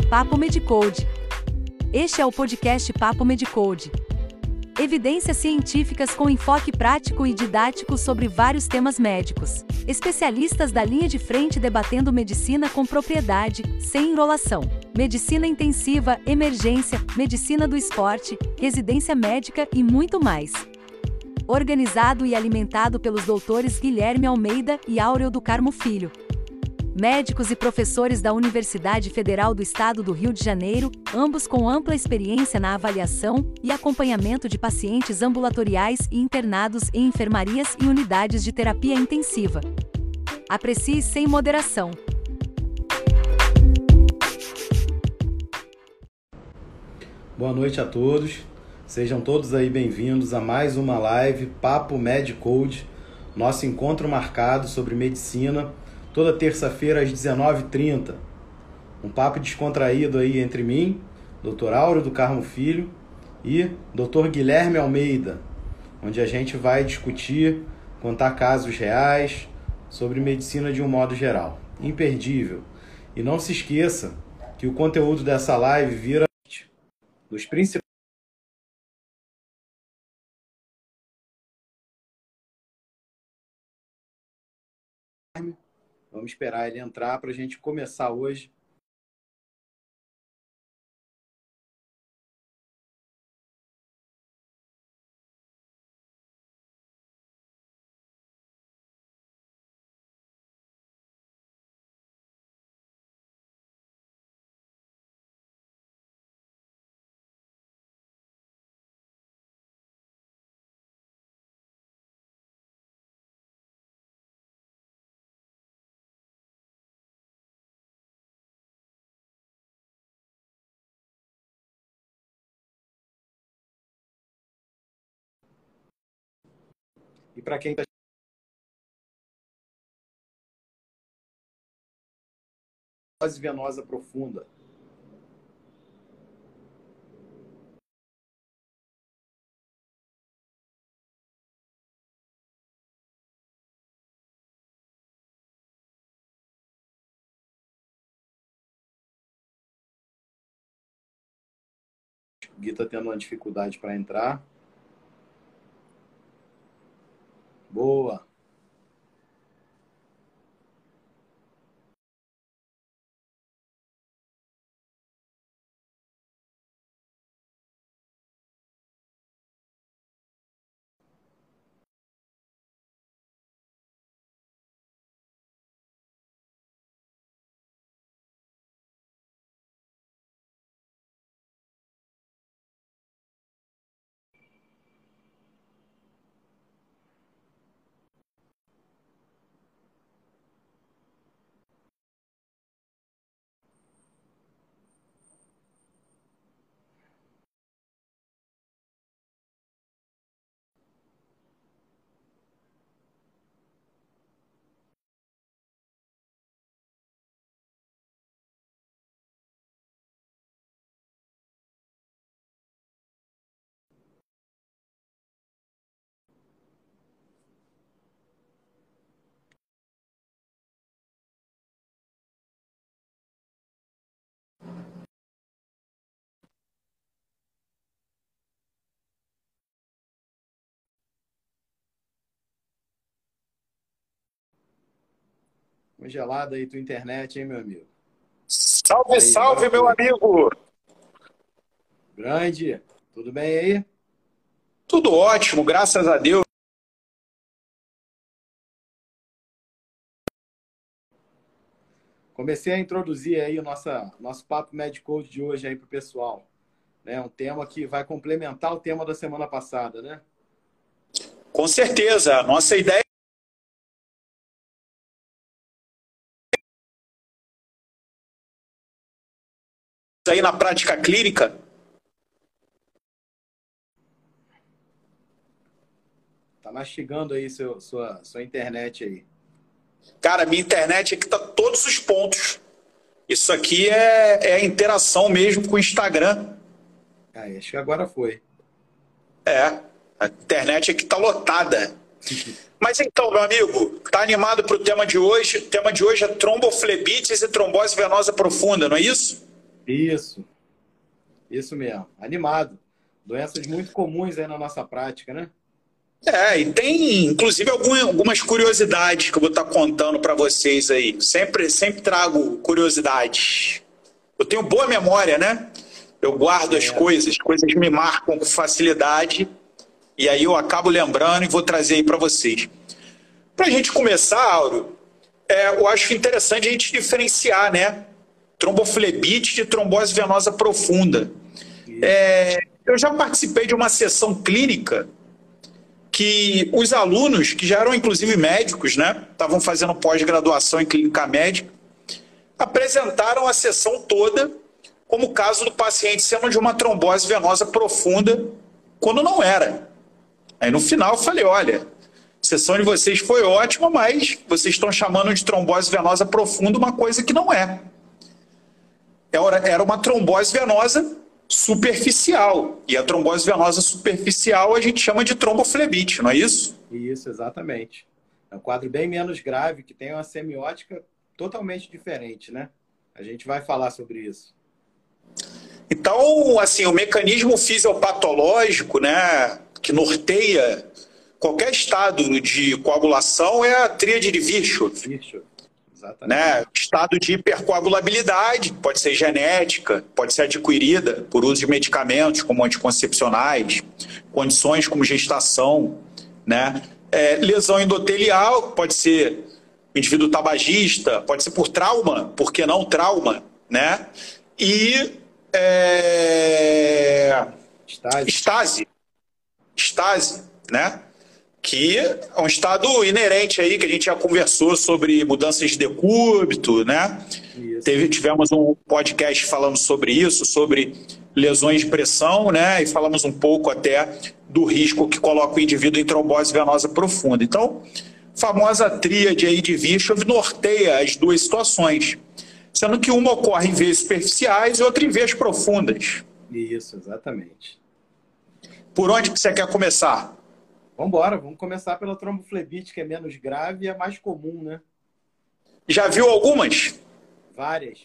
Papo Medicode. Este é o podcast Papo Medicode. Evidências científicas com enfoque prático e didático sobre vários temas médicos. Especialistas da linha de frente debatendo medicina com propriedade, sem enrolação. Medicina intensiva, emergência, medicina do esporte, residência médica e muito mais. Organizado e alimentado pelos doutores Guilherme Almeida e Áureo do Carmo Filho. Médicos e professores da Universidade Federal do Estado do Rio de Janeiro, ambos com ampla experiência na avaliação e acompanhamento de pacientes ambulatoriais e internados em enfermarias e unidades de terapia intensiva. Aprecie sem moderação. Boa noite a todos. Sejam todos aí bem-vindos a mais uma live Papo Medicode, nosso encontro marcado sobre medicina, toda terça-feira às 19h30. Um papo descontraído aí entre mim, Dr. Áureo do Carmo Filho e Dr. Guilherme Almeida, onde a gente vai discutir, contar casos reais sobre medicina de um modo geral. Imperdível. E não se esqueça que o conteúdo dessa live vira dos principais. Vamos esperar ele entrar para a gente começar hoje. E para quem está trombose venosa profunda. O Gui está tendo uma dificuldade para entrar. Boa. Congelada aí tua internet, hein, meu amigo? Salve, aí, salve, meu amigo! Grande, tudo bem aí? Tudo ótimo, graças a Deus. Comecei a introduzir aí o nosso Papo Medicode de hoje aí pro pessoal. Né? Um tema que vai complementar o tema da semana passada, né? Com certeza, a nossa ideia aí na prática clínica. Tá mastigando aí sua internet aí. Cara, minha internet aqui tá todos os pontos. Isso aqui é a interação mesmo com o Instagram. Acho que agora foi. A internet aqui tá lotada. Mas então, meu amigo, tá animado pro tema de hoje? O tema de hoje é tromboflebites e trombose venosa profunda, não é isso? Isso mesmo. Animado. Doenças muito comuns aí na nossa prática, né? E tem, inclusive, algumas curiosidades que eu vou estar contando para vocês aí. Sempre trago curiosidades. Eu tenho boa memória, né? Eu guardo as coisas me marcam com facilidade, e aí eu acabo lembrando e vou trazer aí para vocês. Para a gente começar, Áureo, eu acho interessante a gente diferenciar, né? Tromboflebite de trombose venosa profunda. Eu já participei de uma sessão clínica que os alunos, que já eram inclusive médicos, né? Estavam fazendo pós-graduação em clínica médica, apresentaram a sessão toda como o caso do paciente sendo de uma trombose venosa profunda, quando não era. Aí no final eu falei, olha, a sessão de vocês foi ótima, mas vocês estão chamando de trombose venosa profunda uma coisa que não é. Era uma trombose venosa superficial. E a trombose venosa superficial a gente chama de tromboflebite, não é isso? Isso, exatamente. É um quadro bem menos grave, que tem uma semiótica totalmente diferente, né? A gente vai falar sobre isso. Então, assim, o mecanismo fisiopatológico, né, que norteia qualquer estado de coagulação é a tríade de Virchow. Né? Estado de hipercoagulabilidade, pode ser genética, pode ser adquirida por uso de medicamentos como anticoncepcionais, condições como gestação, né? Lesão endotelial, pode ser indivíduo tabagista, pode ser por trauma, por que não trauma, né? E estase, né? Que é um estado inerente aí, que a gente já conversou sobre mudanças de decúbito, né? Tivemos um podcast falando sobre isso, sobre lesões de pressão, né? E falamos um pouco até do risco que coloca o indivíduo em trombose venosa profunda. Então, a famosa tríade aí de Virchow norteia as duas situações, sendo que uma ocorre em veias superficiais e outra em veias profundas. Isso, exatamente. Por onde que você quer começar? Vamos começar pela tromboflebite, que é menos grave e é mais comum, né? Já viu algumas? Várias.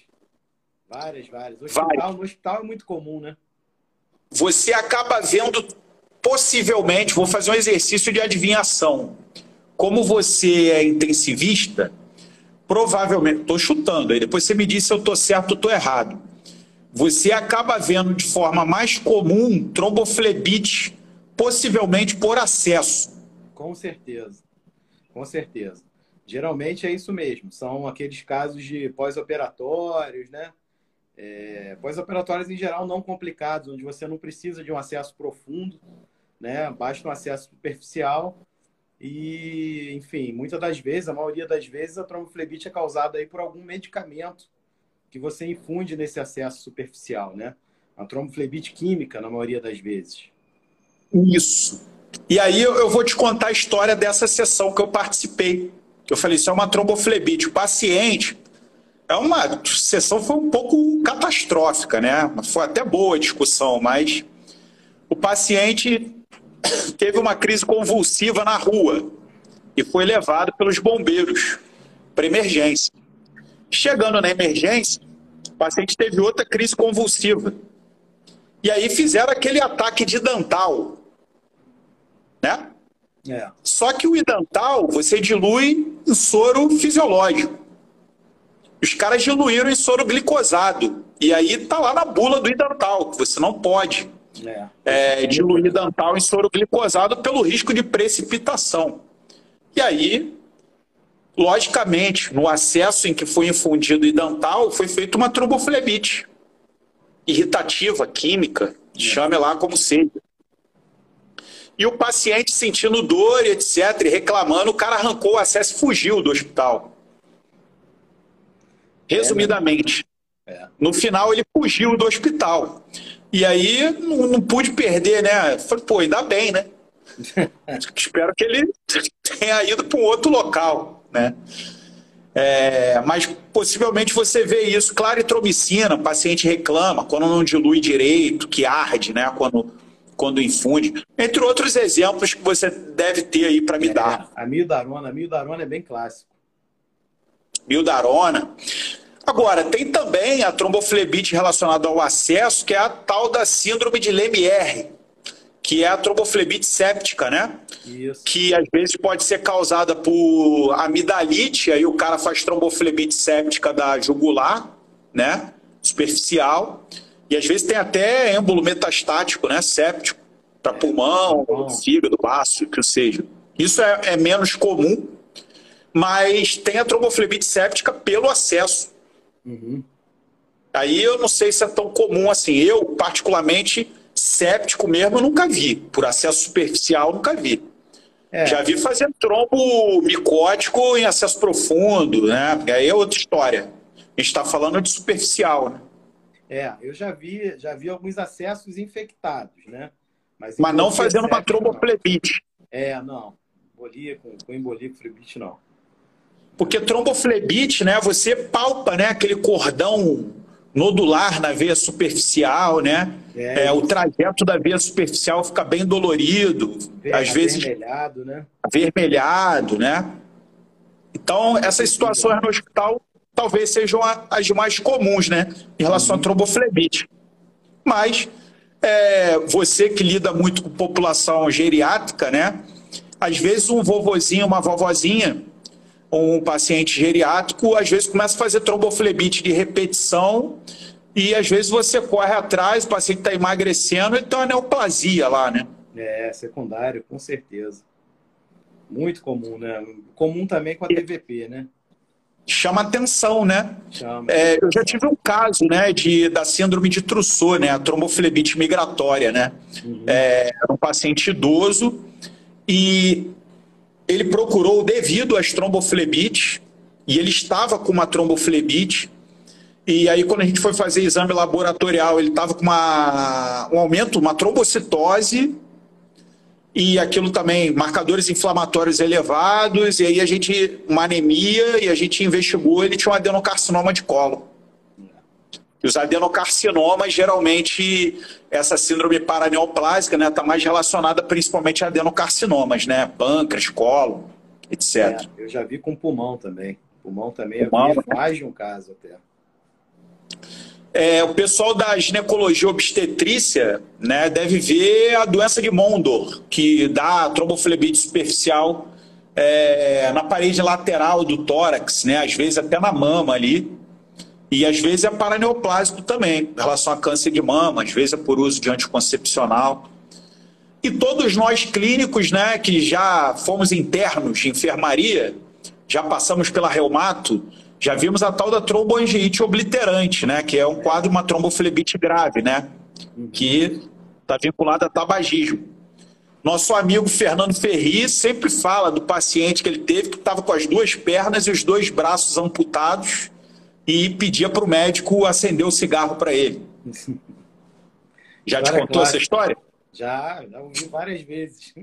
No hospital é muito comum, né? Você acaba vendo, possivelmente, vou fazer um exercício de adivinhação. Como você é intensivista, provavelmente, estou chutando, aí depois você me diz se eu estou certo ou estou errado. Você acaba vendo de forma mais comum tromboflebite, possivelmente por acesso. Com certeza. Geralmente é isso mesmo. São aqueles casos de pós-operatórios, né? Pós-operatórios em geral não complicados, onde você não precisa de um acesso profundo, né? Basta um acesso superficial. E, enfim, muitas das vezes, a maioria das vezes, a tromboflebite é causada aí por algum medicamento que você infunde nesse acesso superficial, né? A tromboflebite química, na maioria das vezes. Isso. E aí eu vou te contar a história dessa sessão que eu participei. Que eu falei, isso é uma tromboflebite. O paciente... A sessão foi um pouco catastrófica, né? Foi até boa a discussão, mas o paciente teve uma crise convulsiva na rua e foi levado pelos bombeiros para emergência. Chegando na emergência, o paciente teve outra crise convulsiva. E aí fizeram aquele ataque de Idantal, né? Só que o Idantal você dilui em soro fisiológico. Os caras diluíram em soro glicosado. E aí tá lá na bula do Idantal, que você não pode diluir Idantal em soro glicosado pelo risco de precipitação. E aí, logicamente, no acesso em que foi infundido Idantal, foi feita uma tromboflebite irritativa, química, chame lá como seja. E o paciente sentindo dor, etc., e reclamando, o cara arrancou o acesso e fugiu do hospital. Resumidamente. No final, ele fugiu do hospital. E aí, não pude perder, né? Falei, pô, ainda bem, né? Espero que ele tenha ido para um outro local, né? Mas possivelmente você vê isso. Claritromicina, o paciente reclama quando não dilui direito, que arde, né? Quando infunde. Entre outros exemplos que você deve ter aí para me dar. A mildarona é bem clássico. Mildarona. Agora, tem também a tromboflebite relacionada ao acesso, que é a tal da síndrome de Lemierre, que é a tromboflebite séptica, né? Isso. Que às vezes pode ser causada por amidalite, aí o cara faz tromboflebite séptica da jugular, né? Superficial. E às vezes tem até êmbolo metastático, né? Séptico, para pulmão, fígado, baço, que seja. Isso é menos comum, mas tem a tromboflebite séptica pelo acesso. Uhum. Aí eu não sei se é tão comum assim. Eu, particularmente, séptico mesmo, eu nunca vi. Por acesso superficial, nunca vi. Já vi fazer trombo micótico em acesso profundo, né? Porque aí é outra história. A gente está falando de superficial, né? Eu já vi alguns acessos infectados, né? Mas não fazendo uma tromboflebite. Não. Embolia com embolia com flebite, não. Porque tromboflebite, né? Você palpa, né? Aquele cordão nodular na veia superficial, né? O trajeto da veia superficial fica bem dolorido, às vezes avermelhado, né? Avermelhado, né? Então, essas situações no hospital talvez sejam as mais comuns, né? Em relação à tromboflebite. Mas você que lida muito com população geriátrica, né? Às vezes um vovozinho, uma vovozinha, um paciente geriátrico, às vezes começa a fazer tromboflebite de repetição e às vezes você corre atrás, o paciente está emagrecendo e tem uma neoplasia lá, né? Secundário, com certeza. Muito comum, né? Comum também com a TVP, né? Chama atenção, né? Eu já tive um caso, né, da síndrome de Trousseau, né? A tromboflebite migratória, né? Era um paciente idoso e ele procurou devido às tromboflebites e ele estava com uma tromboflebite e aí quando a gente foi fazer exame laboratorial ele estava com um aumento, uma trombocitose e aquilo também, marcadores inflamatórios elevados e aí uma anemia e a gente investigou, ele tinha um adenocarcinoma de colo. E os adenocarcinomas, geralmente, essa síndrome paraneoplásica, né, está mais relacionada principalmente a adenocarcinomas, né? Pâncreas, colo, etc. Eu já vi com pulmão também. Pulmão também, eu vi mais de um caso até. O pessoal da ginecologia obstetrícia, né, deve ver a doença de Mondor, que dá tromboflebite superficial na parede lateral do tórax, né, às vezes até na mama ali. E às vezes é paraneoplásico também, em relação a câncer de mama, às vezes é por uso de anticoncepcional. E todos nós clínicos, né, que já fomos internos de enfermaria, já passamos pela reumato, já vimos a tal da tromboangiite obliterante, né, que é um quadro, uma tromboflebite grave, né, que está vinculada a tabagismo. Nosso amigo Fernando Ferri sempre fala do paciente que ele teve, que estava com as duas pernas e os dois braços amputados, e pedia para o médico acender o cigarro para ele. Já te contou essa história? Já ouvi várias vezes.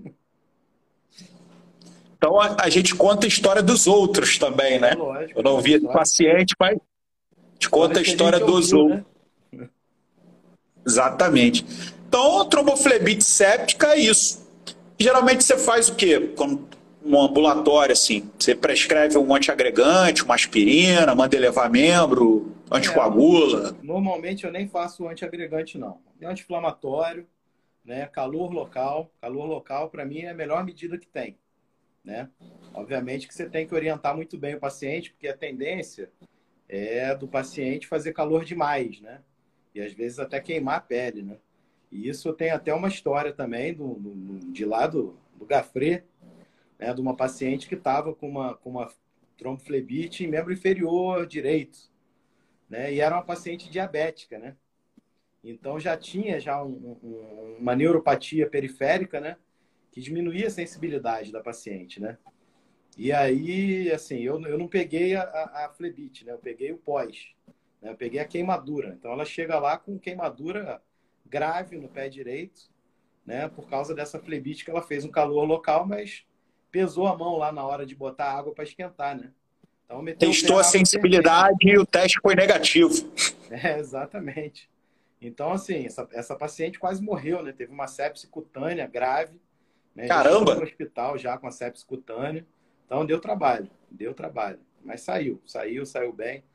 Então a gente conta a história dos outros também, né? Lógico, eu não vi do paciente, mas te conta a história dos outros. Né? Exatamente. Então, a tromboflebite séptica é isso. Geralmente você faz o quê? No ambulatório, assim, você prescreve um antiagregante, uma aspirina, manda elevar membro, anticoagula? Normalmente eu nem faço antiagregante, não. É anti-inflamatório, né? Calor local. Calor local, para mim, é a melhor medida que tem, né? Obviamente que você tem que orientar muito bem o paciente, porque a tendência é do paciente fazer calor demais, né? E às vezes até queimar a pele, né? E isso tem até uma história também de lá do Gafré, né, de uma paciente que estava com uma tromboflebite em membro inferior direito, né, e era uma paciente diabética, né, então já tinha uma neuropatia periférica, né, que diminuía a sensibilidade da paciente, né, e aí, assim, eu não peguei a flebite, né, eu peguei o pós, né, eu peguei a queimadura, então ela chega lá com queimadura grave no pé direito, né, por causa dessa flebite que ela fez um calor local, mas pesou a mão lá na hora de botar água para esquentar, né? Então, testou a sensibilidade e o teste foi negativo. Exatamente. Então, assim, essa paciente quase morreu, né? Teve uma sepse cutânea grave. Né? Caramba! No hospital já com a sepse cutânea. Então, deu trabalho. Mas saiu bem.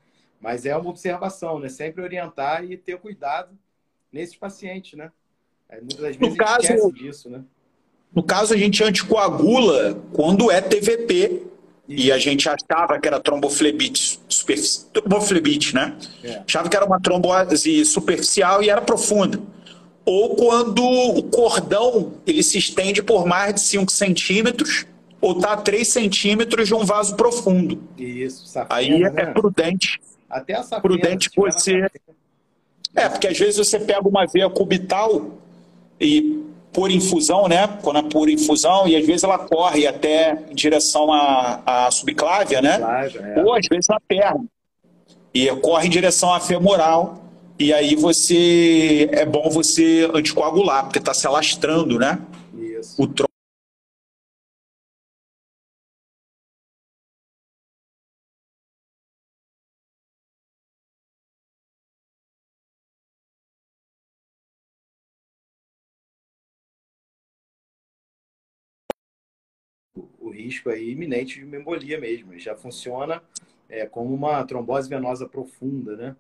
Mas é uma observação, né? Sempre orientar e ter cuidado nesses pacientes, né? Muitas das vezes a gente esquece disso, né? No caso, a gente anticoagula quando é TVP. E a gente achava que era tromboflebite, tromboflebite, né? Achava que era uma trombose superficial e era profunda. Ou quando o cordão ele se estende por mais de 5 centímetros ou está a 3 centímetros de um vaso profundo. Isso, safena, aí é né? Prudente. Até a safena, Prudente você... porque às vezes você pega uma veia cubital e por infusão, né? Quando é por infusão, e às vezes ela corre até em direção à subclávia, né? Ou às vezes na perna. E corre em direção à femoral. E aí é bom você anticoagular, porque está se alastrando, né? Isso. O trombo. O risco aí iminente de uma embolia mesmo. Já funciona como uma trombose venosa profunda, né?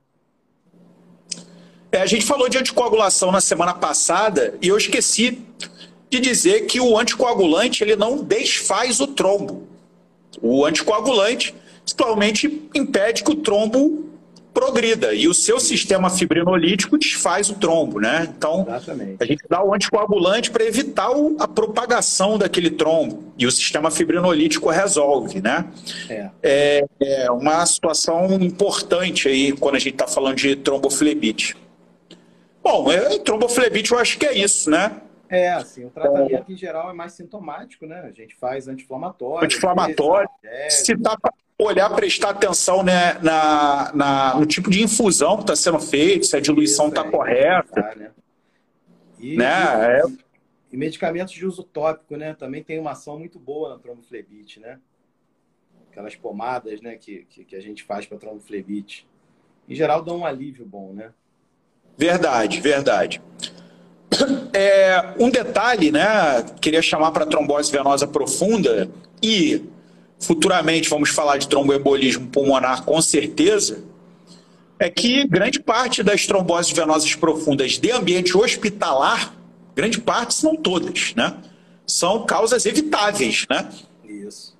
A gente falou de anticoagulação na semana passada e eu esqueci de dizer que o anticoagulante ele não desfaz o trombo. O anticoagulante simplesmente impede que o trombo progrida e o seu sistema fibrinolítico desfaz o trombo, né? Então, a gente dá o anticoagulante para evitar a propagação daquele trombo e o sistema fibrinolítico resolve, né? É uma situação importante aí quando a gente está falando de tromboflebite. Bom, tromboflebite eu acho que é isso, né? Assim, o tratamento em geral é mais sintomático, né? A gente faz anti-inflamatório. Anti-inflamatório. Se dá para olhar, prestar atenção, né, no tipo de infusão que está sendo feito, se a diluição está correta. Né? E medicamentos de uso tópico, né? Também tem uma ação muito boa na tromboflebite, né? Aquelas pomadas, né, que a gente faz para tromboflebite. Em geral, dão um alívio bom, né? Verdade, verdade. Um detalhe, né? Queria chamar para trombose venosa profunda e futuramente vamos falar de tromboembolismo pulmonar com certeza, é que grande parte das tromboses venosas profundas de ambiente hospitalar, grande parte, se não todas, né? São causas evitáveis, né? Isso.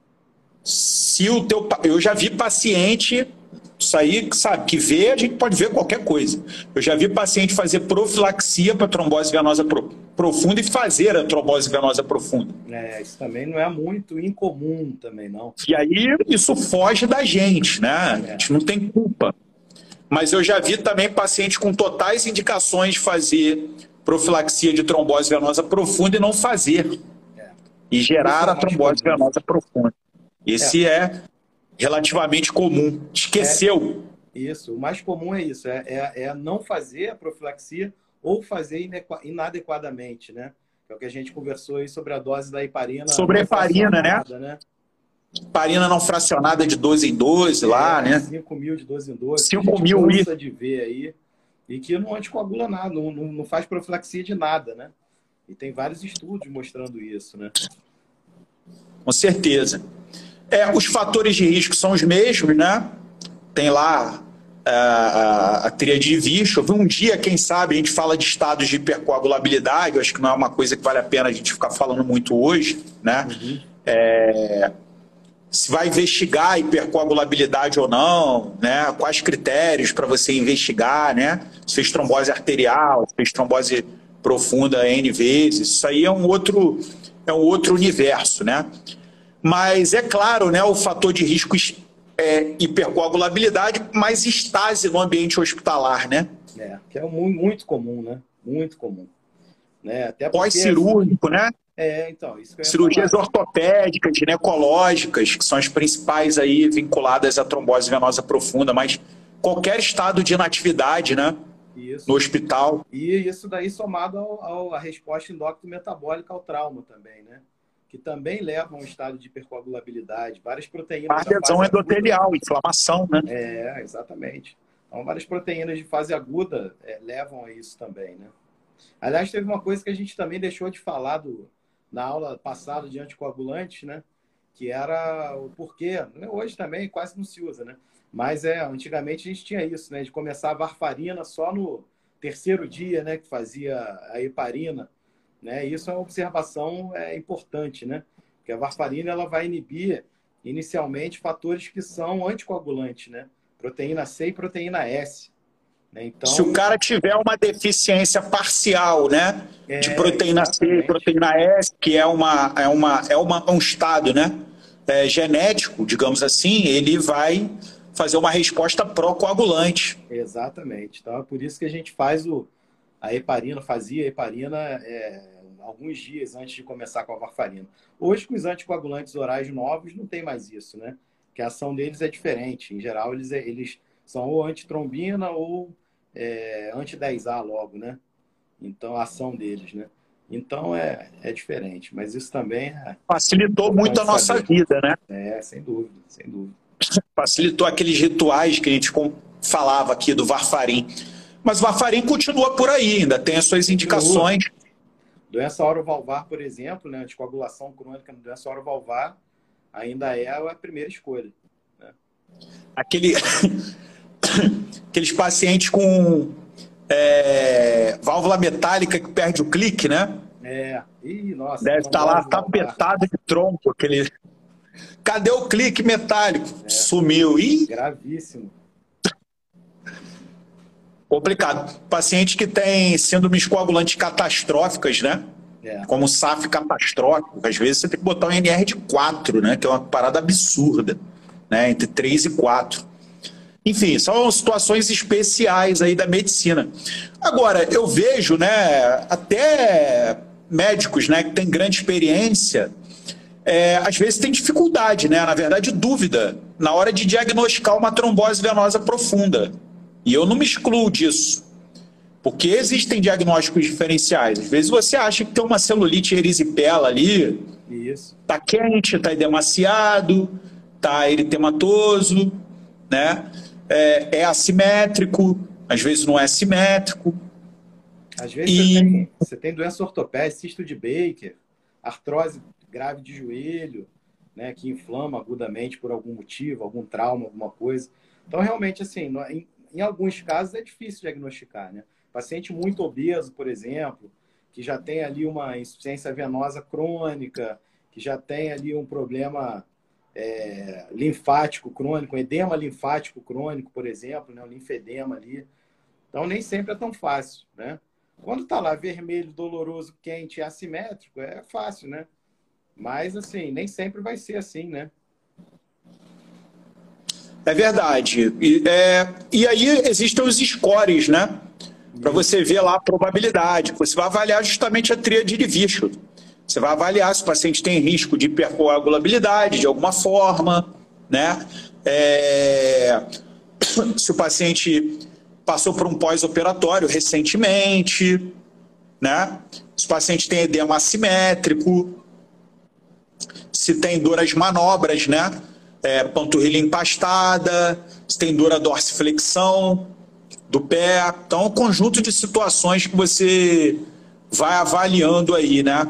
Eu já vi paciente... Isso aí, sabe, que vê, a gente pode ver qualquer coisa. Eu já vi paciente fazer profilaxia para trombose venosa profunda e fazer a trombose venosa profunda. Isso também não é muito incomum também, não. E aí, isso foge da gente, né? A gente não tem culpa. Mas eu já vi também paciente com totais indicações de fazer profilaxia de trombose venosa profunda e não fazer. E gerar a trombose venosa profunda. Esse é relativamente comum. Esqueceu. Isso. O mais comum é isso. É não fazer a profilaxia ou fazer inadequadamente, né? Que é o que a gente conversou aí sobre a dose da heparina. Sobre a heparina, né? Heparina não fracionada de 12 em 12 lá, né? 5.000 de 12 em 12. 5.000 isso. De ver aí. E que não anticoagula nada, não faz profilaxia de nada, né? E tem vários estudos mostrando isso, né? Com certeza. Os fatores de risco são os mesmos, né? Tem lá a tríade de Virchow. Um dia, quem sabe, a gente fala de estados de hipercoagulabilidade. Eu acho que não é uma coisa que vale a pena a gente ficar falando muito hoje, né? Se vai investigar a hipercoagulabilidade ou não, né? Quais critérios para você investigar, né? Se fez trombose arterial, se fez trombose profunda N vezes. Isso aí é um outro universo, né? Mas é claro, né, o fator de risco é hipercoagulabilidade, mais estase no ambiente hospitalar, né? Que é muito comum, né? Muito comum. Né? Pós-cirúrgico, né? Então, isso que cirurgias ortopédicas, ginecológicas, que são as principais aí vinculadas à trombose venosa profunda, mas qualquer estado de inatividade, né? Isso. No hospital. E isso daí somado à resposta endócrino-metabólica ao trauma também, né? Que também levam a um estado de hipercoagulabilidade, várias proteínas. Adesão endotelial, inflamação, né? Exatamente. Então, várias proteínas de fase aguda levam a isso também, né? Aliás, teve uma coisa que a gente também deixou de falar na aula passada de anticoagulantes, né? Que era o porquê. Hoje também quase não se usa, né? Mas antigamente a gente tinha isso, né? De começar a varfarina só no terceiro dia, né? Que fazia a heparina, né? Isso é uma observação importante, né? Porque a varfarina ela vai inibir inicialmente fatores que são anticoagulantes, né? Proteína C e proteína S. Né? Então, se o cara tiver uma deficiência parcial, né? De proteína C e proteína S, que é um estado, né? Genético, digamos assim, ele vai fazer uma resposta pró-coagulante. Exatamente. Então é por isso que a gente faz a heparina, fazia a heparina alguns dias antes de começar com a varfarina. Hoje, com os anticoagulantes orais novos, não tem mais isso, né? Que a ação deles é diferente. Em geral, eles são ou antitrombina ou anti-10A logo, né? Então, a ação deles, né? Então, é diferente. Mas isso também facilitou muito a nossa vida, né? Sem dúvida, sem dúvida. Facilitou aqueles rituais que a gente falava aqui do varfarim. Mas o varfarim continua por aí, ainda tem as suas indicações. Doença orovalvar, por exemplo, né? Anticoagulação crônica na doença orovalvar ainda é a primeira escolha. Né? Aqueles pacientes com válvula metálica que perde o clique, né? Ih, nossa. Deve estar lá tapetado de tronco. Cadê o clique metálico? Sumiu. Ih, gravíssimo. Complicado. Paciente que tem síndromes coagulantes catastróficas, né? Como SAF catastrófico. Às vezes você tem que botar um NR de 4, né? Que é uma parada absurda, né? Entre 3 e 4. Enfim, são situações especiais aí da medicina. Agora, eu vejo, né? Até médicos, né? Que têm grande experiência, às vezes tem dificuldade, né? Na verdade, dúvida na hora de diagnosticar uma trombose venosa profunda. E eu não me excluo disso, porque existem diagnósticos diferenciais. Às vezes você acha que tem uma celulite erisipela ali, está quente, está edemaciado, está eritematoso, né? É assimétrico, às vezes não é simétrico. Às vezes você tem doença ortopédica, cisto de Baker, artrose grave de joelho, né, que inflama agudamente por algum motivo, algum trauma, alguma coisa. Então, realmente, assim, em alguns casos é difícil diagnosticar, né? Paciente muito obeso, por exemplo, que já tem ali uma insuficiência venosa crônica, que já tem ali um problema linfático crônico, um edema linfático crônico, por exemplo, né, um linfedema ali. Então, nem sempre é tão fácil, né? Quando está lá vermelho, doloroso, quente e assimétrico, é fácil, né? Mas, assim, nem sempre vai ser assim, né? É verdade. E aí existem os scores, né? Para você ver lá a probabilidade. Você vai avaliar justamente a tríade de Virchow. Você vai avaliar se o paciente tem risco de hipercoagulabilidade de alguma forma, né? Se o paciente passou por um pós-operatório recentemente, né? Se o paciente tem edema assimétrico, se tem dor às manobras, né? Panturrilha empastada, se tem dor à dorsiflexão do pé. Então, é um conjunto de situações que você vai avaliando aí, né?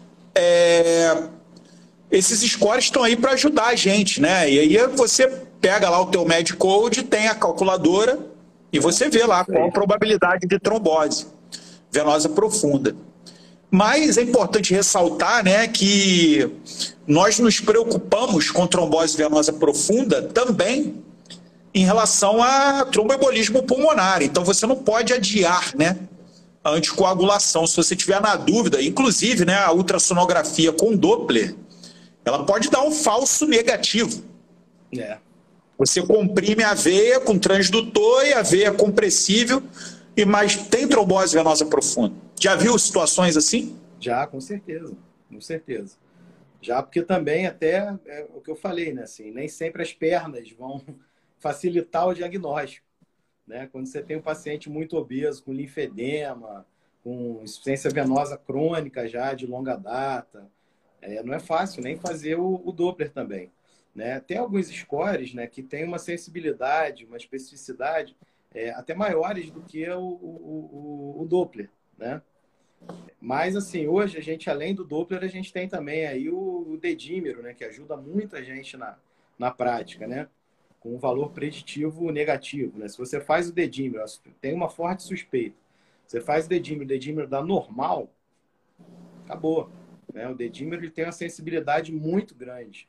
Esses scores estão aí para ajudar a gente, né? E aí você pega lá o teu Medcode, tem a calculadora e você vê lá qual a probabilidade de trombose venosa profunda. Mas é importante ressaltar, né, que nós nos preocupamos com trombose venosa profunda também em relação a tromboembolismo pulmonar. Então você não pode adiar, né, a anticoagulação. Se você tiver na dúvida, inclusive, né, a ultrassonografia com Doppler, ela pode dar um falso negativo. Você comprime a veia com transdutor e a veia compressível, mas tem trombose venosa profunda. Já viu situações assim? Já, com certeza. Com certeza. Já, porque também até o que eu falei, né? Assim, nem sempre as pernas vão facilitar o diagnóstico. Né? Quando você tem um paciente muito obeso, com linfedema, com insuficiência venosa crônica já de longa data, não é fácil nem fazer o Doppler também. Né? Tem alguns scores, né, que têm uma sensibilidade, uma especificidade até maiores do que o Doppler, né? Mas, assim, hoje a gente, além do Doppler, a gente tem também aí o dedímero, né, que ajuda muito a gente na prática, né? com um valor preditivo negativo, né? Se você faz o dedímero, tem uma forte suspeita, você faz o dedímero dá normal, acabou. Né? O dedímero ele tem uma sensibilidade muito grande,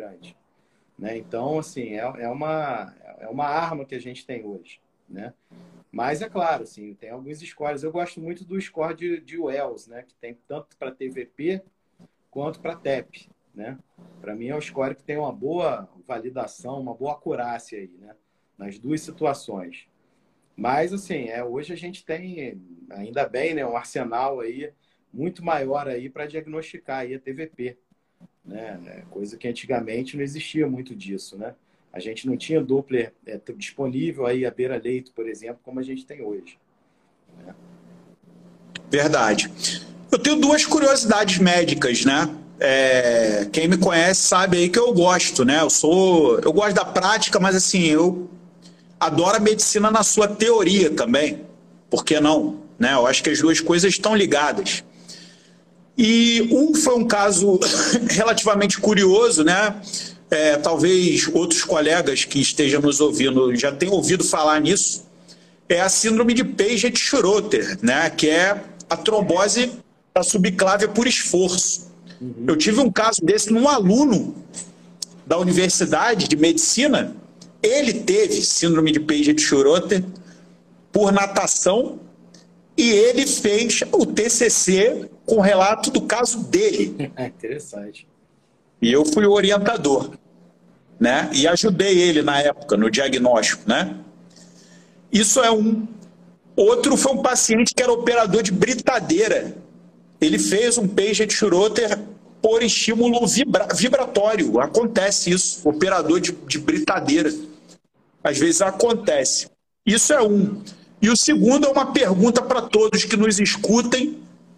né? Então, assim, é uma arma que a gente tem hoje, né? Mas é claro, assim, tem alguns scores. Eu gosto muito do score de Wells, né? Que tem tanto para TVP quanto para TEP, né? Para mim é um score que tem uma boa validação, uma boa acurácia aí, né? Nas duas situações. Mas, assim, hoje a gente tem, ainda bem, né? Um arsenal aí muito maior aí para diagnosticar aí a TVP, né? Coisa que antigamente não existia muito disso, né? A gente não tinha Doppler disponível aí à beira-leito, por exemplo, como a gente tem hoje. Né? Verdade. Eu tenho duas curiosidades médicas, né? Quem me conhece sabe aí que eu gosto, né? Eu gosto da prática, mas assim, eu adoro a medicina na sua teoria também. Por que não? Né? Eu acho que as duas coisas estão ligadas. E foi um caso relativamente curioso, né? Talvez outros colegas que estejam nos ouvindo já tenham ouvido falar nisso. É a síndrome de Paget-Schroeder, né? Que é a trombose da subclávia por esforço. Uhum. Eu tive um caso desse num aluno da Universidade de Medicina. Ele teve síndrome de Paget-Schroeder por natação e ele fez o TCC com o relato do caso dele. Interessante. E eu fui o orientador, né? E ajudei ele na época, no diagnóstico, né? Isso é um. Outro foi um paciente que era operador de britadeira. Ele fez um Paget-Schroeder por estímulo vibratório. Acontece isso, operador de britadeira. Às vezes acontece. Isso é um. E o segundo é uma pergunta para todos que nos escutem.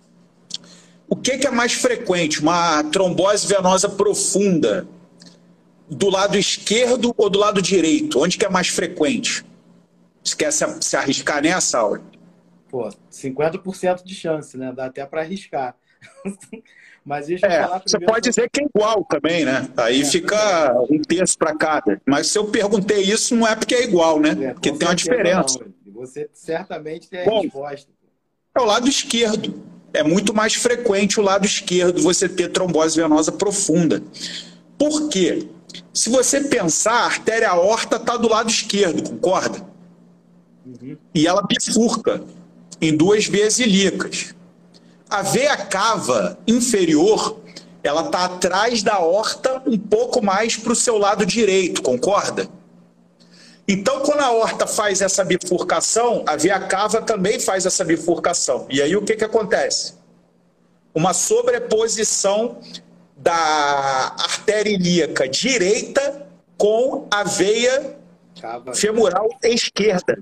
O que é mais frequente? Uma trombose venosa profunda do lado esquerdo ou do lado direito? Onde que é mais frequente? Você quer se arriscar nessa, Aura? Pô, 50% de chance, né? Dá até para arriscar. Mas deixa eu falar primeiro. Você pode dizer que é igual também, né? Aí fica um terço para cada. Mas se eu perguntei isso, não é porque é igual, né? Porque tem uma diferença. Não. Você certamente tem a resposta. É o lado esquerdo. É muito mais frequente o lado esquerdo você ter trombose venosa profunda. Por quê? Se você pensar, a artéria aorta está do lado esquerdo, concorda? Uhum. E ela bifurca em duas veias ilíacas. A veia cava inferior, ela está atrás da aorta um pouco mais para o seu lado direito, concorda? Então, quando a aorta faz essa bifurcação, a veia cava também faz essa bifurcação. E aí o que acontece? Uma sobreposição da artéria ilíaca direita com a veia femoral esquerda.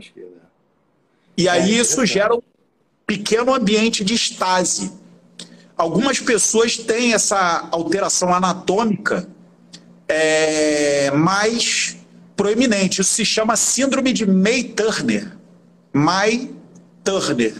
E aí isso gera um pequeno ambiente de estase. Algumas pessoas têm essa alteração anatômica mais proeminente. Isso se chama síndrome de May-Turner. May-Turner.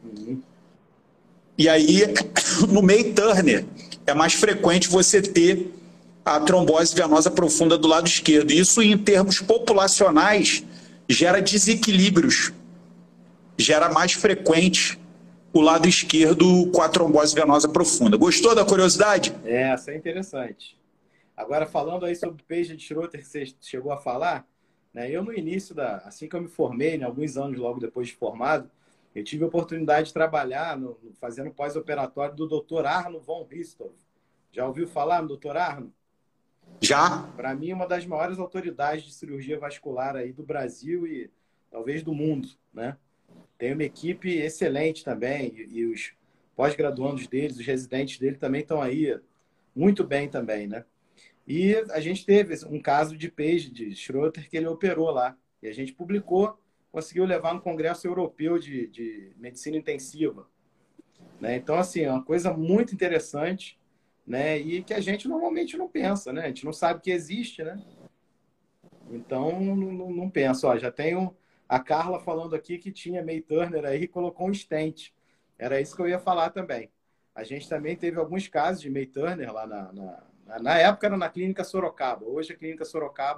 E aí, no May-Turner, é mais frequente você ter a trombose venosa profunda do lado esquerdo. Isso, em termos populacionais, gera desequilíbrios. Gera mais frequente o lado esquerdo com a trombose venosa profunda. Gostou da curiosidade? Essa é interessante. Agora, falando aí sobre o Paget-Schroeder que você chegou a falar, né, eu no início, assim que eu me formei, né, alguns anos logo depois de formado, eu tive a oportunidade de trabalhar fazendo pós-operatório do Dr. Arno von Ristorff. Já ouviu falar no Dr. Arno? Já. Para mim, uma das maiores autoridades de cirurgia vascular aí do Brasil e talvez do mundo, né? Tem uma equipe excelente também e os pós-graduandos deles, os residentes dele também estão aí muito bem também, né? E a gente teve um caso de Paget-Schroeder que ele operou lá. E a gente publicou, conseguiu levar no Congresso Europeu de Medicina Intensiva. Né? Então, assim, é uma coisa muito interessante, né? E que a gente normalmente não pensa, né? A gente não sabe que existe, né? Então, não pensa. Ó, já tenho a Carla falando aqui que tinha May-Turner aí e colocou um stent. Era isso que eu ia falar também. A gente também teve alguns casos de May-Turner lá na época era na Clínica Sorocaba. Hoje a Clínica Sorocaba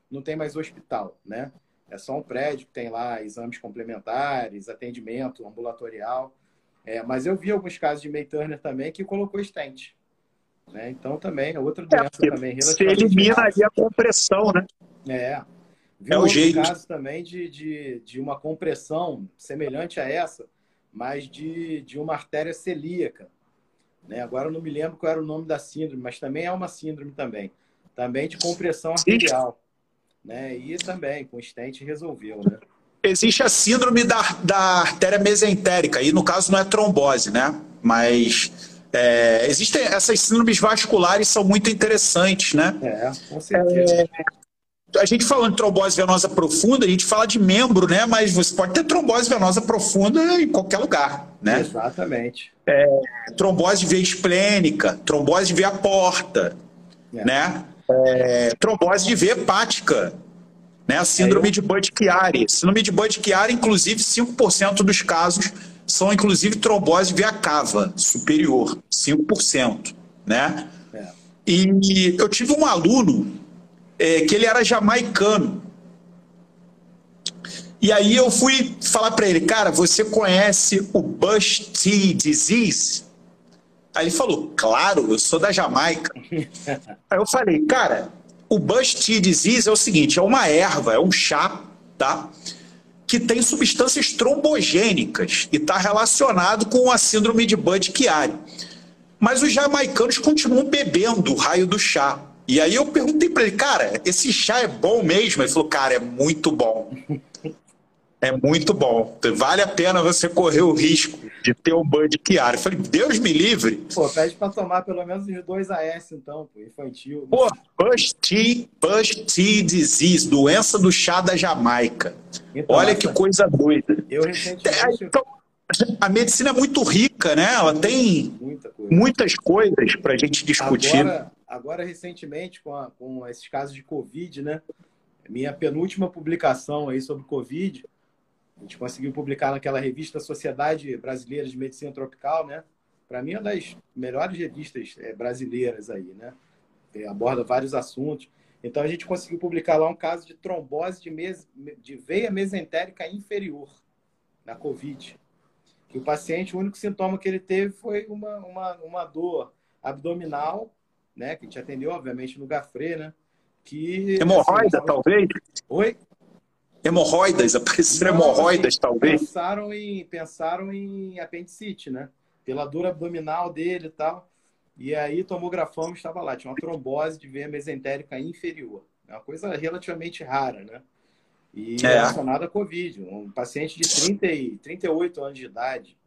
não tem mais hospital, né? É só um prédio que tem lá exames complementares, atendimento ambulatorial. Mas eu vi alguns casos de May Turner também que colocou stent, né? Então também é outra doença também Você relativamente elimina rara. ali a compressão, né? Vi É o outro jeito. caso também de uma compressão semelhante a essa, mas de uma artéria celíaca, né? Agora eu não me lembro qual era o nome da síndrome, mas também é uma síndrome também de compressão arterial, né? E também com stent resolveu, né? Existe a síndrome da artéria mesentérica, e no caso não é trombose, né? Mas existem essas síndromes vasculares, são muito interessantes, né? Com certeza. A gente falando de trombose venosa profunda, a gente fala de membro, né? Mas você pode ter trombose venosa profunda em qualquer lugar, né? Exatamente. Trombose de veia esplênica, trombose de veia porta, né? Trombose de veia hepática, né? A síndrome de Budd-Chiari. Síndrome de Budd-Chiari, inclusive, 5% dos casos são, inclusive, trombose de veia cava superior, 5%, né? E eu tive um aluno que ele era jamaicano. E aí eu fui falar para ele, cara, você conhece o Bush-T disease? Aí ele falou, claro, eu sou da Jamaica. Aí eu falei, cara, o Bush-T disease é o seguinte, é uma erva, é um chá, tá? Que tem substâncias trombogênicas e está relacionado com a síndrome de Budd-Chiari. Mas os jamaicanos continuam bebendo o raio do chá. E aí eu perguntei para ele, cara, esse chá é bom mesmo? Ele falou, cara, é muito bom. É muito bom. Vale a pena você correr o risco de ter um Budd-Chiari. Eu falei, Deus me livre. Pô, pede para tomar pelo menos uns 2 AS, então, pô, infantil. Pô, Bush-T disease, doença do chá da Jamaica. Então, olha que coisa doida. Eu recentemente... Então, a medicina é muito rica, né? Ela tem muitas coisas para a gente discutir. Agora, recentemente, com esses casos de Covid, né? Minha penúltima publicação aí sobre Covid, a gente conseguiu publicar naquela revista Sociedade Brasileira de Medicina Tropical, né? Para mim, é uma das melhores revistas brasileiras aí, né? Aborda vários assuntos. Então, a gente conseguiu publicar lá um caso de trombose de veia mesentérica inferior na Covid. Que o paciente, o único sintoma que ele teve foi uma dor abdominal, né? Que te atendeu, obviamente, no Gafré, né? Hemorroida, talvez? Oi? Hemorroidas, apareceram hemorroidas, talvez? Pensaram em apendicite, né? Pela dor abdominal dele e tal. E aí, tomografamos, estava lá. Tinha uma trombose de veia mesentérica inferior. É uma coisa relativamente rara, né? E relacionada à Covid. Um paciente de 38 anos de idade.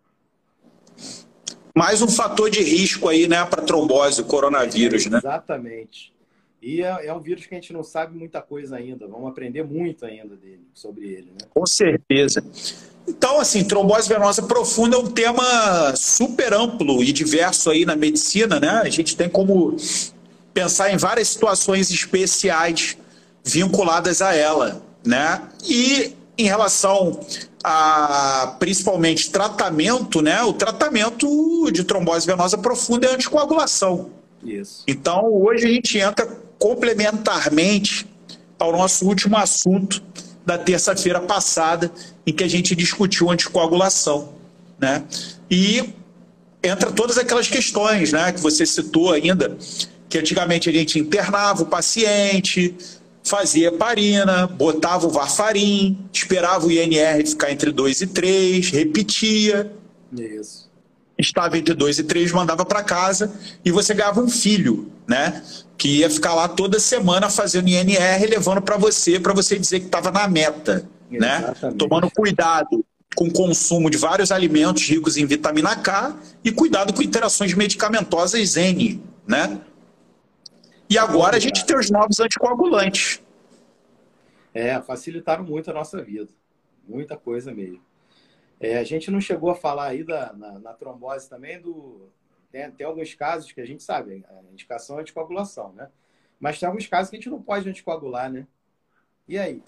Mais um fator de risco aí, né? Para trombose, o coronavírus, né? Exatamente. E é um vírus que a gente não sabe muita coisa ainda. Vamos aprender muito ainda sobre ele, né? Com certeza. Então, assim, trombose venosa profunda é um tema super amplo e diverso aí na medicina, né? A gente tem como pensar em várias situações especiais vinculadas a ela, né? E em relação a, principalmente, tratamento, né? O tratamento de trombose venosa profunda é anticoagulação. Isso. Então, hoje a gente entra complementarmente ao nosso último assunto da terça-feira passada, em que a gente discutiu anticoagulação, né? E entra todas aquelas questões, né, que você citou ainda, que antigamente a gente internava o paciente, fazia heparina, botava o varfarin, esperava o INR ficar entre 2 e 3, repetia. Isso. Estava entre 2 e 3, mandava para casa e você ganhava um filho, né? Que ia ficar lá toda semana fazendo INR, levando para você dizer que estava na meta, né? Tomando cuidado com o consumo de vários alimentos ricos em vitamina K e cuidado com interações medicamentosas N, né? E agora a gente tem os novos anticoagulantes. Facilitaram muito a nossa vida. Muita coisa mesmo. A gente não chegou a falar aí na trombose também tem alguns casos que a gente sabe, a indicação é anticoagulação, né? Mas tem alguns casos que a gente não pode anticoagular, né? E aí?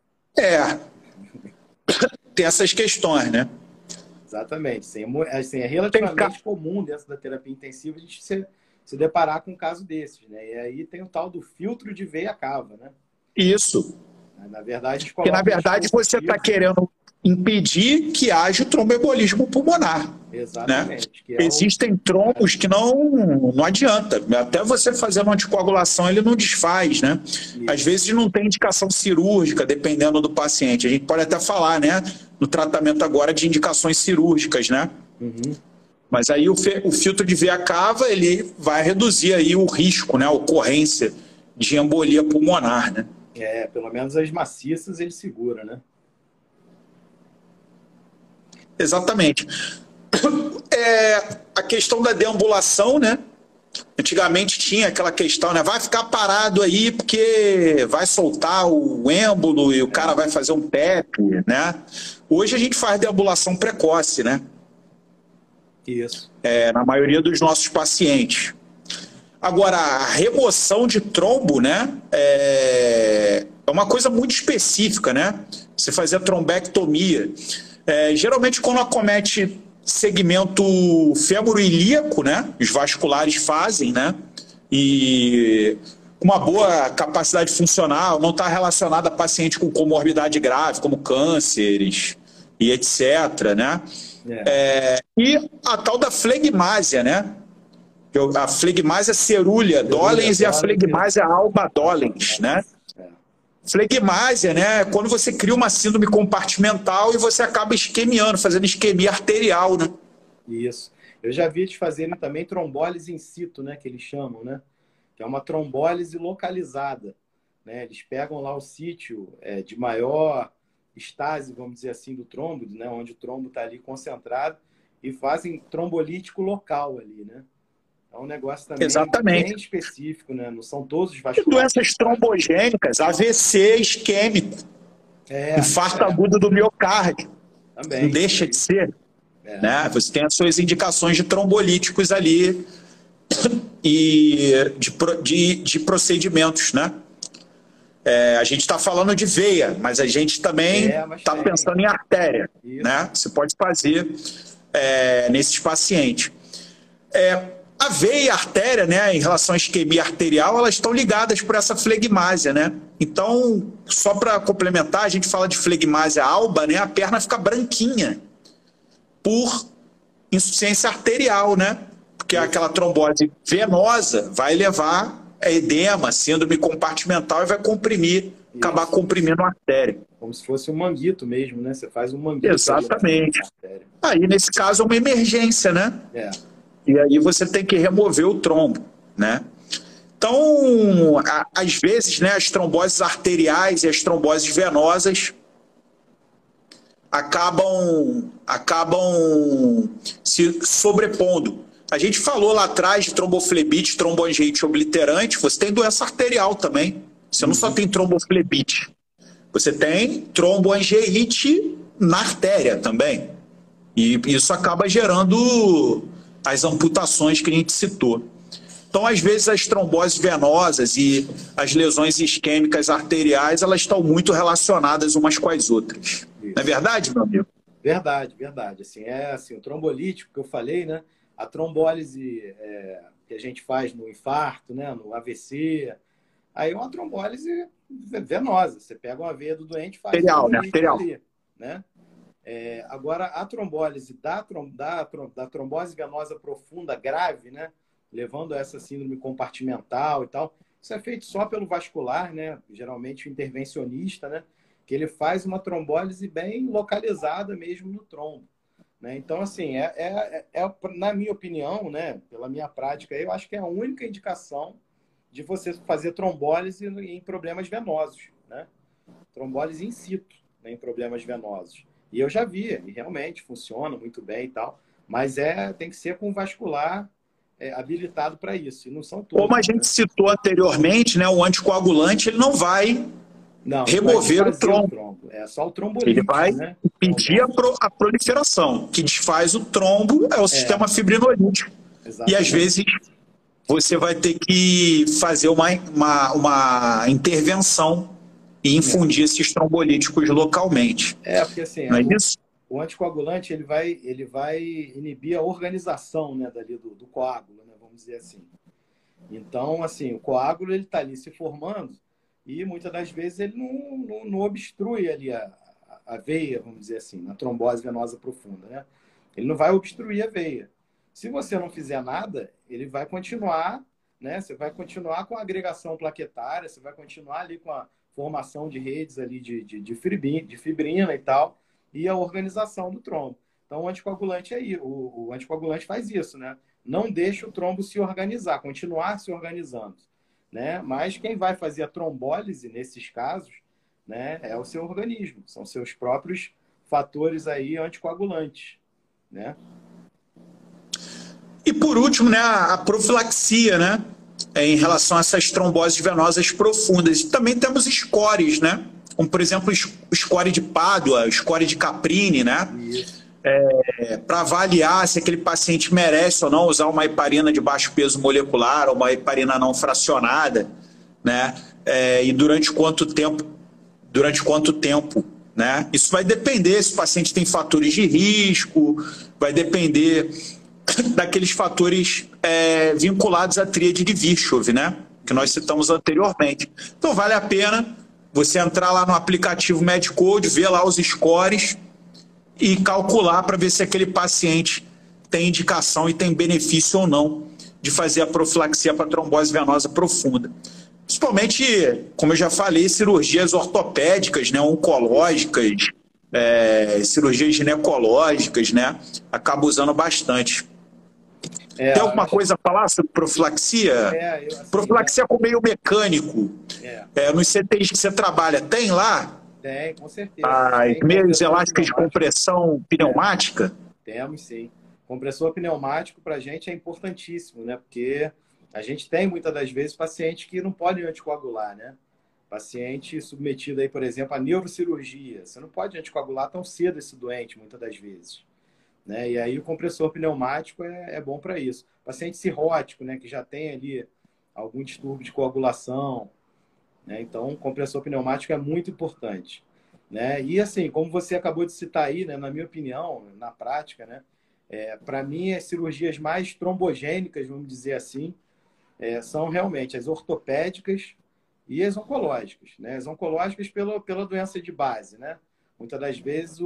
Tem essas questões, né? Exatamente. Assim, é relativamente comum dentro da terapia intensiva a gente se deparar com um caso desses, né? E aí tem o tal do filtro de veia cava, né? Isso. Na verdade, a gente Porque, na coloca verdade, você está dispositivo. querendo impedir que haja o tromboembolismo pulmonar. Exatamente. Né? Que é Existem trombos que não adianta. Até você fazer uma anticoagulação, ele não desfaz, né? Às vezes não tem indicação cirúrgica, dependendo do paciente. A gente pode até falar, né, no tratamento agora de indicações cirúrgicas, né? Uhum. Mas aí o filtro de veia cava, ele vai reduzir aí o risco, né, a ocorrência de embolia pulmonar, né? Pelo menos as maciças ele segura, né? Exatamente. A questão da deambulação, né? Antigamente tinha aquela questão, né? Vai ficar parado aí porque vai soltar o êmbolo e o cara vai fazer um PEP, né? Hoje a gente faz deambulação precoce, né? Isso. Na maioria dos nossos pacientes. Agora, a remoção de trombo, né? É uma coisa muito específica, né? Você fazer a trombectomia. Geralmente, quando acomete segmento fêmuro-ilíaco, né? Os vasculares fazem, né? E com uma boa capacidade funcional, não está relacionada a paciente com comorbidade grave, como cânceres e etc, né? E a tal da flegmásia, né? A flegmásia cerúlea dolens e a flegmásia alba dolens, né? Flegmásia, né? Quando você cria uma síndrome compartimental e você acaba isquemiando, fazendo isquemia arterial, né? Isso. Eu já vi eles fazerem também trombólise in situ, né? Que eles chamam, né? Que é uma trombólise localizada, né? Eles pegam lá o sítio de maior estase, vamos dizer assim, do trombo, né? Onde o trombo está ali concentrado e fazem trombolítico local ali, né? É um negócio também bem específico, né? Não são todos os vasculares. E doenças trombogênicas, AVC isquêmico, infarto agudo do miocárdio. Também. Não deixa de ser. Né? Você tem as suas indicações de trombolíticos ali e de procedimentos, né? A gente está falando de veia, mas a gente também está pensando em artéria, né? Você pode fazer nesses pacientes. A veia e a artéria, né, em relação à isquemia arterial, elas estão ligadas por essa flegmásia, né? Então, só para complementar, a gente fala de flegmásia alba, né? A perna fica branquinha por insuficiência arterial, né? Porque aquela trombose venosa vai levar a edema, síndrome compartimental e vai comprimir, acabar comprimindo a artéria. Como se fosse um manguito mesmo, né? Você faz um manguito. Exatamente. Aí, nesse caso, é uma emergência, né? E aí você tem que remover o trombo, né? Então, às vezes, né, as tromboses arteriais e as tromboses venosas acabam se sobrepondo. A gente falou lá atrás de tromboflebite, tromboangiite obliterante, você tem doença arterial também. Você não só tem tromboflebite, você tem tromboangiite na artéria também. E isso acaba gerando as amputações que a gente citou. Então, às vezes, as tromboses venosas e as lesões isquêmicas arteriais, elas estão muito relacionadas umas com as outras. Isso. Não é verdade, meu amigo? Verdade, verdade. Assim, o trombolítico que eu falei, né? A trombólise que a gente faz no infarto, né? No AVC, aí é uma trombólise venosa. Você pega uma veia do doente e faz arterial, né? Arterial. Ali, né? Agora, a trombólise da trombose venosa profunda grave, né? Levando a essa síndrome compartimental e tal, isso é feito só pelo vascular, né? Geralmente o intervencionista, né? Que ele faz uma trombólise bem localizada mesmo no trombo, né? Então, assim, na minha opinião, né? Pela minha prática, eu acho que é a única indicação de você fazer trombólise em problemas venosos, né? Trombólise in situ, né? Em problemas venosos. E eu já vi, e realmente funciona muito bem e tal, mas tem que ser com vascular habilitado para isso, e não são todos. Como a gente citou anteriormente, né, o anticoagulante ele não vai remover o trombo. É só o trombolítico. Ele vai impedir a proliferação. O que desfaz o trombo é o sistema fibrinolítico. Exatamente. E às vezes você vai ter que fazer uma intervenção e infundir esses trombolíticos localmente. Porque assim, não é isso? O anticoagulante ele vai inibir a organização, né, dali do coágulo, né, vamos dizer assim. Então, assim, o coágulo ele está ali se formando, e muitas das vezes ele não obstrui ali a veia, vamos dizer assim, na trombose venosa profunda, né? Ele não vai obstruir a veia. Se você não fizer nada, ele vai continuar, né? Você vai continuar com a agregação plaquetária, você vai continuar ali com a formação de redes ali de fibrina e tal, e a organização do trombo. Então, o anticoagulante o anticoagulante faz isso, né? Não deixa o trombo se organizar, continuar se organizando, né? Mas quem vai fazer a trombólise nesses casos, né, é o seu organismo, são seus próprios fatores aí anticoagulantes, né? E por último, né, a profilaxia, né, em relação a essas tromboses venosas profundas. E também temos scores, né? Como, por exemplo, o score de Pádua, o score de Caprini, né? Para avaliar se aquele paciente merece ou não usar uma heparina de baixo peso molecular ou uma heparina não fracionada, né? E durante quanto tempo, né? Isso vai depender se o paciente tem fatores de risco, vai depender daqueles fatores vinculados à tríade de Virchow, né? Que nós citamos anteriormente. Então vale a pena você entrar lá no aplicativo MedCode, ver lá os scores e calcular para ver se aquele paciente tem indicação e tem benefício ou não de fazer a profilaxia para trombose venosa profunda. Principalmente, como eu já falei, cirurgias ortopédicas, né, oncológicas, cirurgias ginecológicas, né, acaba usando bastante. Tem alguma coisa a falar sobre profilaxia? Profilaxia com meio mecânico. Nos CTs que você trabalha, tem lá? Tem, com certeza. As meias elásticas de compressão pneumática? Temos, sim. Compressor pneumático para a gente é importantíssimo, né? Porque a gente tem, muitas das vezes, pacientes que não podem anticoagular, né? Paciente submetido aí, por exemplo, a neurocirurgia. Você não pode anticoagular tão cedo esse doente, muitas das vezes, né? E aí o compressor pneumático é bom para isso. Paciente cirrótico, né? Que já tem ali algum distúrbio de coagulação, né? Então, o compressor pneumático é muito importante, né? E assim, como você acabou de citar aí, né? Na minha opinião, na prática, né? Para mim, as cirurgias mais trombogênicas, vamos dizer assim, são realmente as ortopédicas e as oncológicas, né? As oncológicas pela doença de base, né? Muitas das vezes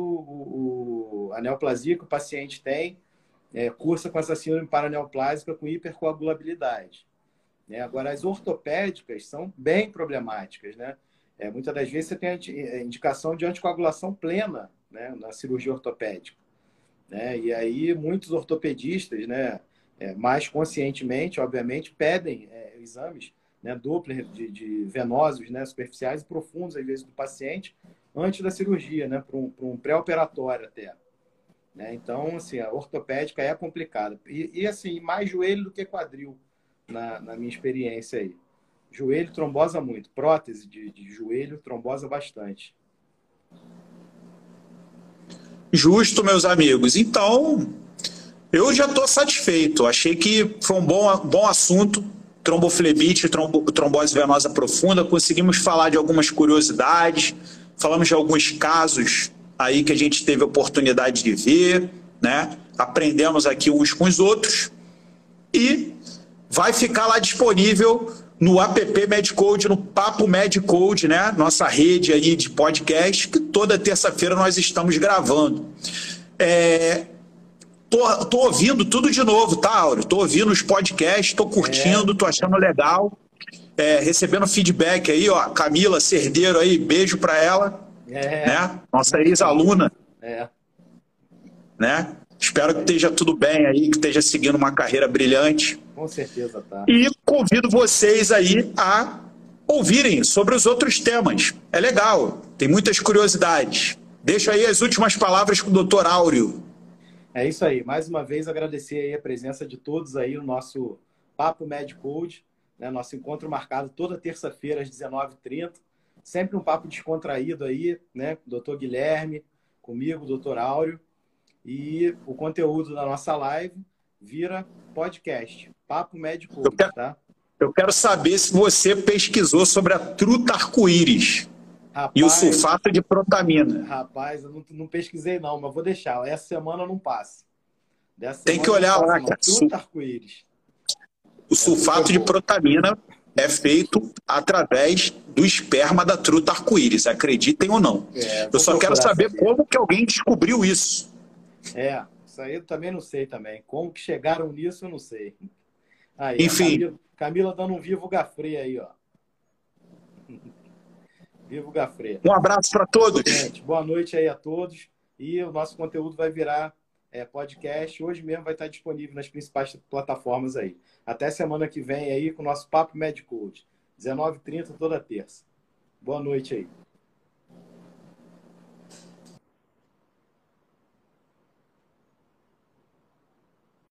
a neoplasia que o paciente tem cursa com essa síndrome paraneoplásica com hipercoagulabilidade, né? Agora, as ortopédicas são bem problemáticas, né? Muitas das vezes você tem a indicação de anticoagulação plena, né, na cirurgia ortopédica, né? E aí muitos ortopedistas, né, mais conscientemente, obviamente, pedem exames, né, Doppler de venosos, né, superficiais e profundos, às vezes, do paciente, antes da cirurgia, né, para um pré-operatório até, né? Então, assim, a ortopédica é complicada. E assim, mais joelho do que quadril, na minha experiência aí. Joelho trombosa muito. Prótese de joelho trombosa bastante. Justo, meus amigos. Então, eu já estou satisfeito. Achei que foi um bom assunto. Tromboflebite, trombose venosa profunda. Conseguimos falar de algumas curiosidades. Falamos de alguns casos aí que a gente teve a oportunidade de ver, né? Aprendemos aqui uns com os outros. E vai ficar lá disponível no app MedCode, no Papo MedCode, né? Nossa rede aí de podcast, que toda terça-feira nós estamos gravando. Tô ouvindo tudo de novo, tá, Áureo? Tô ouvindo os podcasts, tô curtindo, tô achando legal. Recebendo feedback aí, ó. Camila Cerdeiro aí, beijo pra ela. Né? Nossa ex-aluna. Né? Espero que esteja tudo bem aí, que esteja seguindo uma carreira brilhante. Com certeza, tá. E convido vocês aí a ouvirem sobre os outros temas. É legal, tem muitas curiosidades. Deixo aí as últimas palavras com o Dr. Áureo. É isso aí. Mais uma vez, agradecer aí a presença de todos aí no nosso Papo MedCode, né? Nosso encontro marcado toda terça-feira às 19h30. Sempre um papo descontraído aí, né? Com o Dr. Guilherme, comigo, Dr. Áureo. E o conteúdo da nossa live vira podcast, Papo MedCode, tá? Eu quero saber se você pesquisou sobre a truta arco-íris e o sulfato de protamina. Rapaz, eu não pesquisei não, mas vou deixar. Essa semana não passa. Tem que olhar lá, cara. Truta arco-íris. O sulfato de protamina é feito através do esperma da truta arco-íris, acreditem ou não. Eu só quero saber como que alguém descobriu isso. Isso aí eu também não sei também. Como que chegaram nisso, eu não sei. Aí, Enfim. Camila dando um vivo Gafrê aí, ó. Vivo Gafrê. Um abraço para todos. Gente, boa noite aí a todos. E o nosso conteúdo vai virar podcast. Hoje mesmo vai estar disponível nas principais plataformas aí. Até semana que vem aí com o nosso Papo Med Code. 19h30 toda terça. Boa noite aí.